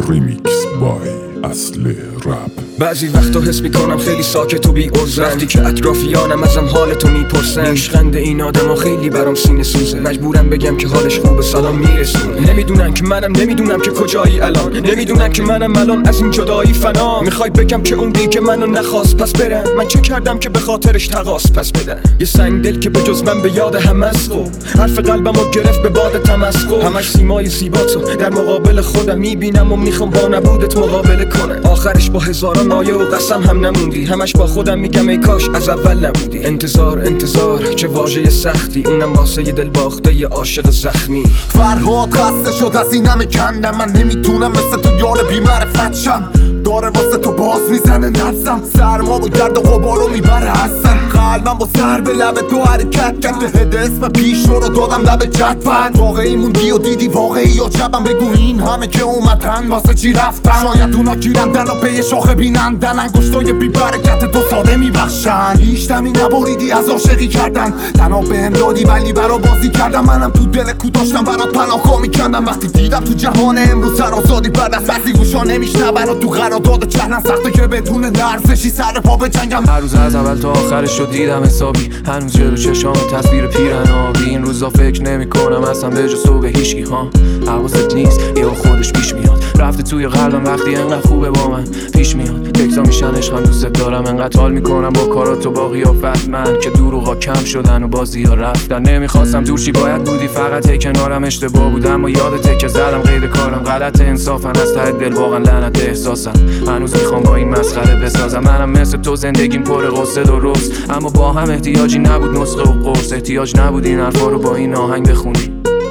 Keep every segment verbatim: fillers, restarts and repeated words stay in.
ریمیکس بای اصل رپ. بعضی وقتا حس میکنم خیلی ساکت و بی عذرم، وقتی که اطرافیانم ازم حالتو میپرسن. نیشخند این آدما خیلی برام سینه سوزه، مجبورم بگم که حالش خوبه سلام میرسونه. نمیدونن که منم نمیدونم که کجایی الان، نمیدونن که منم الان از این جدایی فنا. میخوای بگم که اون دیگه منو نخواست پس برم، من چه کردم که به خاطرش تقاص پس بدن. یه سنگ دل که به جز من به یاد همه است، حرف قلبمو گرفت به باد تمسخر. همش سیمای زیباتو در مقابل خودم میبینم و میخوام با نبودت مقابله کنه. آخرش با هزاران نایه و قسم هم نموندی، همش با خودم میگم ای کاش از اول نبودی. انتظار انتظار چه واژه سختی، اونم واسه یه دل باخته یه عاشق زخمی. فرهاد خسته شد از اینم کندم، من نمیتونم مثل تو یار بی‌معرفت شم. داره واسه تو باز میزنه نفسم، سرما و گرد و غبارو میبره هستم. قلبم با سر به لب تو حرکت کرد، به هد اسم پیش رو دادم لب جدول. واقعی موندی و دیدی واقعی یا جبم، بگو این همه که اومدن واسه چی رفتن. شاید اونا گیرندن و پی شاخه بینندن، انگشتای بی برکت تو ساده میبخشن. هیچ دمی نبریدی از عاشقی کردن، تنها بهم دادی ولی برا بازی کردم. منم تو دل کو داشتم برات پناهگاه میکندم، وقتی دیدم تو جهان امروز سر آزادی بعد از بعضی گوشا نمیشنون و تو قرارداد چهرن سخته که بدون لرزشی سر پا بجنگم. هر روز از اول تا آخرش شد دیدم حسابی، هنوز جلو چشام تصویر پیرن آبی. این روزا فکر نمی کنم اصلا به جز تو به هیچکی ها، حواست نیست یه خودش پیش میاد. رفته توی قلبم وقتی انقدر خوبه با من پیش میاد. تکسا میشن عشقم دوست دارم، انقدر حال میکنم با کارات و با قیافت من که دروغا کم شدن و بازی ها رفتن. نمیخواستم دور شی باید بودی فقط هی کنارم، اشتباه بودم و یادته که زدم قید کارم. غلط انصافن از ته دل واقعا لعنت احساسم، هنوز میخوام با این مسخره بسازم. منم مثل تو زندگیم پر غصه درست، اما با هم احتیاجی نبود نسخه و قرص. احتیاج نبود این حرفا رو با این آهنگ بخونی،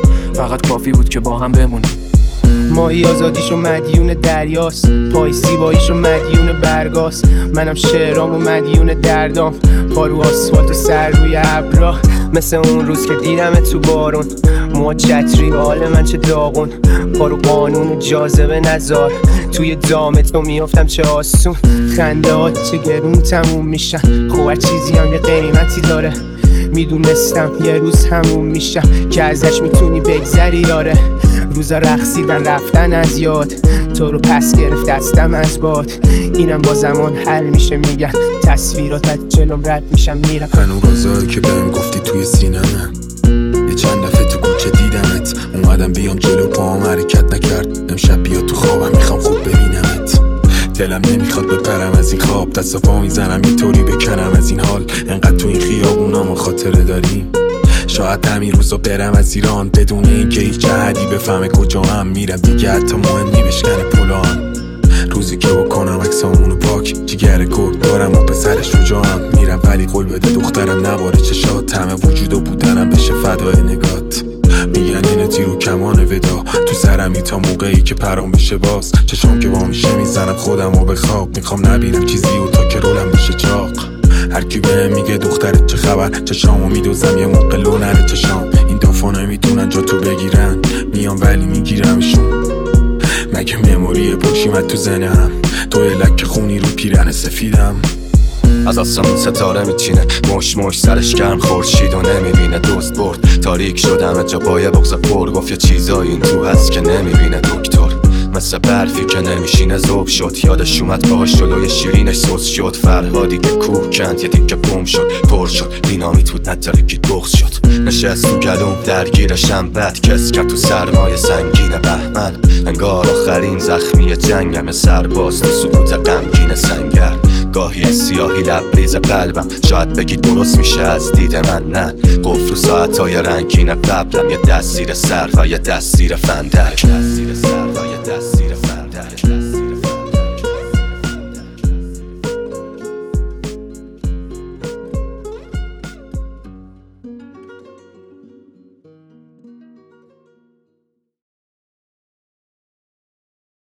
فقط کافی بود که با هم بمونیم. ماهی آزادیشو مدیون دریاست، پای زیباییشو مدیون برگاست. منم شعرام و مدیون دردام، پا رو آسفالت و سر روی ابرا. مثل اون روز که دیدم تو بارون، موها چتری حال من چه داغون. پا رو قانون و جاذبه نزار، توی دام تو میافتم چه آسون. خندهات چه گرون تموم میشن، خوب چیزی هم یه قیمتی داره. میدونستم یه روز همون میشم که ازش میتونی بگذری یاره. روزا رقصیدن رفتن از یاد، تو رو پس گرفت دستم از باد. اینم با زمان حل میشه میگن، تصویرات از جلوم رد میشم میرم. هنو روزایی که بهم گفتی توی سینمه، یه چند دفعه تو کوچه دیدمت. اومدم بیام جلو پاهم حرکت نکرد، امشب بیا تو خوابم میخوام خوب ببینمت. دلم نمیخواد بپرم از این خواب، دست و پا میزنم اینطوری بکنم از این حال. انقدر تو این خیابونا ما خاطره داریم، شاید همین روزا برم از ایران بدون اینکه هیچ جهدی بفهمه کجا هم میرم. دیگه حتی مهمی بشکنه پلام، روزی که بکنم عکسامونو پاک. جیگر گرگ دارم و پسرش رو جام میرم، ولی قول بده دخترم نباره چشات. همه وجود و بودنم بشه فدای نگات. میگن اینه تیر و کمان ودا تو سرمی تا موقعی که پرام بشه باز. چشام که با میشه میزنم خودم و به خواب، میخوام نبینم چیزی و تا که رولم بشه چاق. هرکی بهم میگه دخترت چه خبر، چشامو میدوزم یه موقع لو نره چشام. این دفعه نمیتونن جا تو بگیرن، میام ولی میگیرمشون. مگه مموری پشیمت تو ذهنم، تو یه لکه خونی رو پیرن سفیدم. از آسمون ستاره میچینه، مش مش سرش گرم خورشید و نمیبینه. دوست برد تاریک شدم جا با یه بغض پر، گفت یه چیزایی این تو هست که نمیبینه دکتر. مثل برفی که نمیشینه ذوب شد، یادش اومد باهاش جلوی شیرینش سوس شد. فرهادی که کوه کند یه دیگه بوم شد، پر شد دینامیت بود نترکی بغض شد. نشست تو گلوم درگیرشم بد کس کرد تو سرمایه سنگین بهمن. انگار آخرین زخمی جنگم، سرباز تو سکوت غمگین سنگر. گاهی سیاهی لبریز قلبم، شاید بگی درست میشه از دید من نه. قفل و ساعتای رنگین قبلم، یه دست زیر سر و یه دست زیر فندک. دست زیر سر و یه دست زیر فندک.